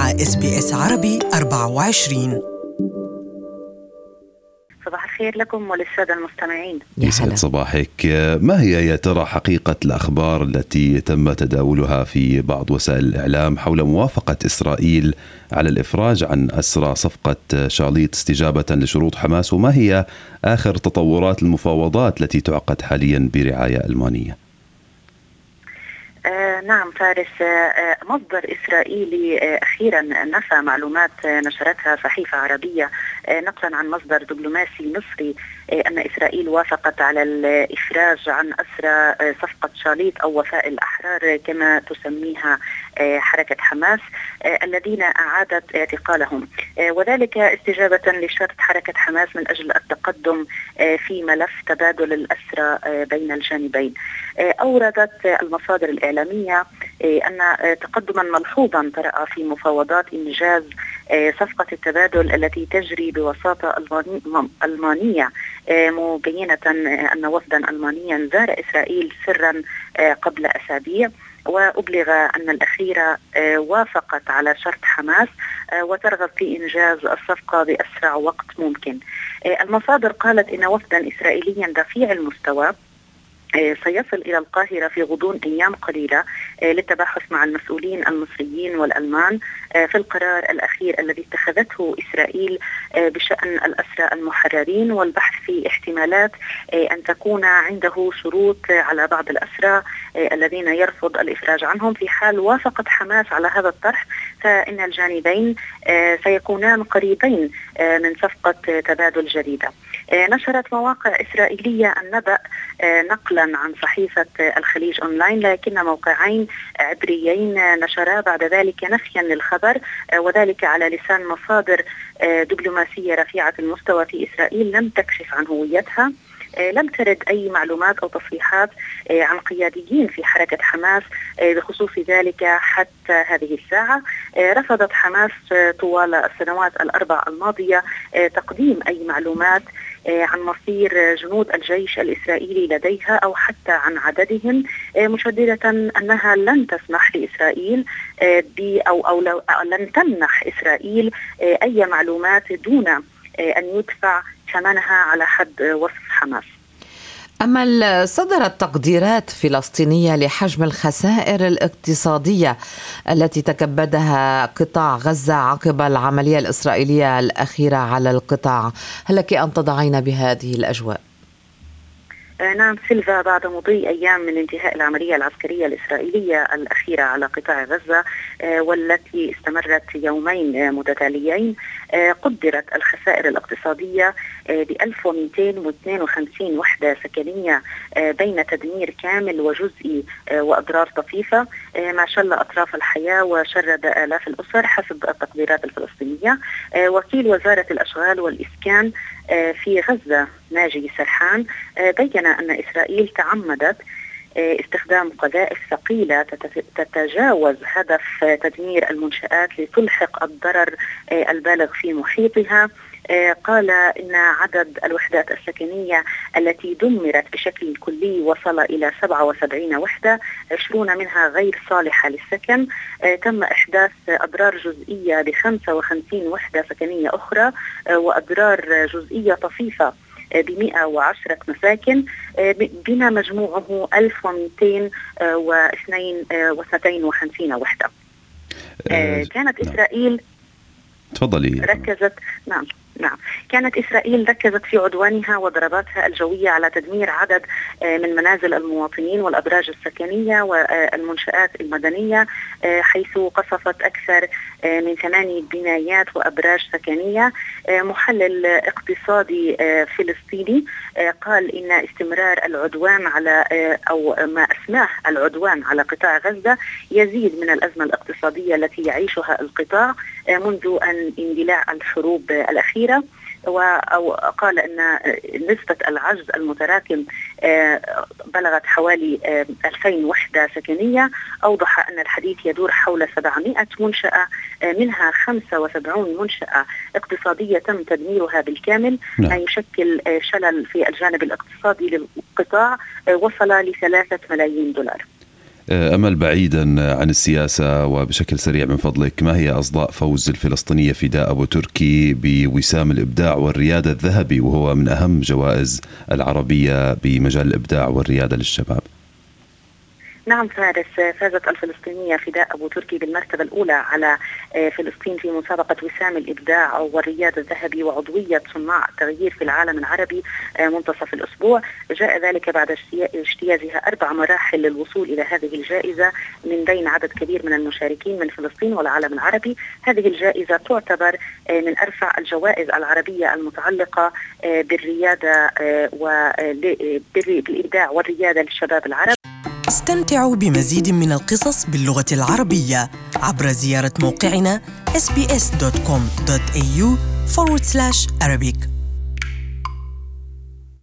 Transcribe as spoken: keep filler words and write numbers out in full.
مع إس بي إس عربي أربعة وعشرين. صباح الخير لكم وللسادة المستمعين. يسعد صباحك. ما هي يا ترى حقيقة الأخبار التي تم تداولها في بعض وسائل الإعلام حول موافقة إسرائيل على الإفراج عن أسرى صفقة شاليط استجابة لشروط حماس، وما هي آخر تطورات المفاوضات التي تعقد حاليا برعاية ألمانية؟ آه نعم فارس، آه مصدر إسرائيلي آه أخيرا نفى معلومات آه نشرتها صحيفة عربية آه نقلا عن مصدر دبلوماسي مصري آه أن إسرائيل وافقت على الإفراج عن أسرى آه صفقة شاليط أو وفاء الأحرار كما تسميها آه حركة حماس آه الذين أعادت اعتقالهم، آه وذلك استجابة لشرط حركة حماس من أجل التقدم آه في ملف تبادل الأسرى آه بين الجانبين. آه أوردت آه المصادر الإعلامية أن تقدما ملحوظا طرأ في مفاوضات إنجاز صفقة التبادل التي تجري بوساطة ألمانية، مبينة أن وفدا ألمانيا زار إسرائيل سرا قبل أسابيع، وأبلغ أن الأخيرة وافقت على شرط حماس وترغب في إنجاز الصفقة بأسرع وقت ممكن. المصادر قالت إن وفدا إسرائيليا رفيع المستوى سيصل إلى القاهرة في غضون أيام قليلة للتباحث مع المسؤولين المصريين والألمان في القرار الأخير الذي اتخذته إسرائيل بشأن الأسرى المحررين، والبحث في احتمالات أن تكون عنده شروط على بعض الأسرى الذين يرفض الإفراج عنهم. في حال وافقت حماس على هذا الطرح فإن الجانبين سيكونان قريبين من صفقة تبادل جديدة. نشرت مواقع إسرائيلية النبأ نقلا عن صحيفة الخليج أونلاين، لكن موقعين عبريين نشرا بعد ذلك نفيا للخبر، وذلك على لسان مصادر دبلوماسية رفيعة المستوى في إسرائيل لم تكشف عن هويتها. لم ترد أي معلومات أو تصريحات عن قياديين في حركة حماس بخصوص ذلك حتى هذه الساعة. رفضت حماس طوال السنوات الأربع الماضية تقديم أي معلومات عن مصير جنود الجيش الإسرائيلي لديها أو حتى عن عددهم، مشددة أنها لن تسمح لإسرائيل ب أو أو لن تمنح إسرائيل أي معلومات دون أن يدفع ثمنها على حد وصف حماس. أما صدرت تقديرات فلسطينية لحجم الخسائر الاقتصادية التي تكبدها قطاع غزة عقب العملية الإسرائيلية الأخيرة على القطاع، هل لك أن تضعين بهذه الأجواء؟ نعم سيلفا، بعد مضي أيام من انتهاء العملية العسكرية الإسرائيلية الأخيرة على قطاع غزة والتي استمرت يومين متتاليين، قدرت الخسائر الاقتصادية ب ألف ومئتين واثنين وخمسين وحدة سكنية بين تدمير كامل وجزئي وأضرار طفيفة ما شل أطراف الحياة وشرد آلاف الأسر حسب التقديرات الفلسطينية. وكيل وزارة الأشغال والإسكان في غزة ناجي سرحان بين أن إسرائيل تعمدت استخدام قذائف ثقيلة تتجاوز هدف تدمير المنشآت لتلحق الضرر البالغ في محيطها. قال إن عدد الوحدات السكنية التي دمرت بشكل كلي وصل إلى سبعة وسبعين وحدة، عشرون منها غير صالحة للسكن. تم إحداث أضرار جزئية لخمسة وخمسين وحدة سكنية أخرى، وأضرار جزئية طفيفة بمئة وعشرة مساكن، بما مجموعه ألف ومئتين واثنين وخمسين وحدة. كانت إسرائيل تفضلي. ركزت نعم نعم كانت إسرائيل ركزت في عدوانها وضرباتها الجوية على تدمير عدد من منازل المواطنين والأبراج السكنية والمنشآت المدنية، حيث قصفت أكثر من ثمانية بنايات وأبراج سكنية. محلل اقتصادي فلسطيني قال إن استمرار العدوان على أو ما أسماه العدوان على قطاع غزة يزيد من الأزمة الاقتصادية التي يعيشها القطاع منذ أن اندلاع الحروب الأخيرة. وقال أن نسبة العجز المتراكم بلغت حوالي ألفين وحدة سكنية. أوضح أن الحديث يدور حول سبعمائة منشأة، منها خمسة وسبعين منشأة اقتصادية تم تدميرها بالكامل، ما يشكل شلل في الجانب الاقتصادي للقطاع وصل لثلاثة ملايين دولار. أمل، بعيدا عن السياسة وبشكل سريع من فضلك، ما هي أصداء فوز الفلسطينية فداء أبو تركي بوسام الإبداع والريادة الذهبي، وهو من أهم جوائز العربية بمجال الإبداع والريادة للشباب؟ نعم فارس، فازت الفلسطينية فداء أبو تركي بالمرتبة الأولى على فلسطين في مسابقة وسام الإبداع والريادة الذهبي وعضوية صناع التغيير في العالم العربي منتصف الأسبوع. جاء ذلك بعد اجتيازها أربع مراحل للوصول إلى هذه الجائزة من بين عدد كبير من المشاركين من فلسطين والعالم العربي. هذه الجائزة تعتبر من أرفع الجوائز العربية المتعلقة بالريادة وبالإبداع والريادة للشباب العرب. استمتعوا بمزيد من القصص باللغة العربية عبر زيارة موقعنا إس بي إس دوت كوم دوت إيه يو forward slash Arabic.